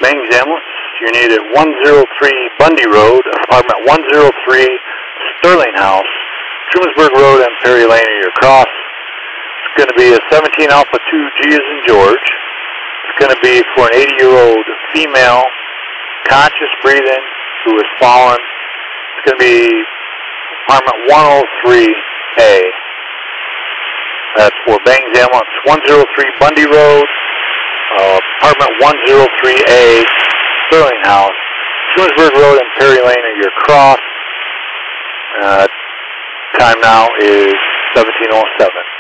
Bangs Ambulance, you're needed 103 Bundy Road, apartment 103 Sterling House, Trumansburg Road and Perry Lane are your cross. It's going to be a 17 Alpha 2 G as in George. It's going to be for an 80-year-old female, conscious breathing, who is fallen. It's going to be apartment 103A. That's for Bangs Ambulance, 103 Bundy Road, apartment 103A, Sterling House, Trumansburg Road and Perry Lane are your cross. Time now is 17:07.